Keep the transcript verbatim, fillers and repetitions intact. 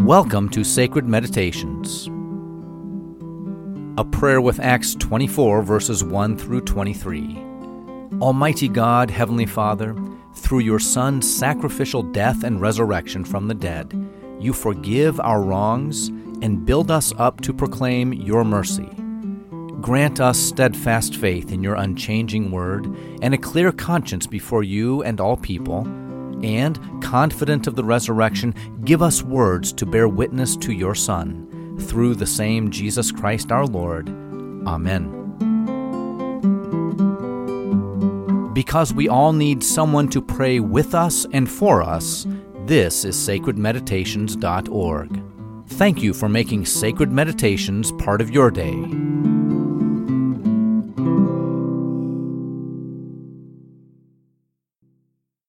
Welcome to Sacred Meditations, a prayer with Acts twenty-four, verses one through twenty-three. Almighty God, Heavenly Father, through your Son's sacrificial death and resurrection from the dead, you forgive our wrongs and build us up to proclaim your mercy. Grant us steadfast faith in your unchanging word and a clear conscience before you and all people, and, confident of the resurrection, give us words to bear witness to your Son, through the same Jesus Christ our Lord. Amen. Because we all need someone to pray with us and for us, this is sacred meditations dot org. Thank you for making Sacred Meditations part of your day.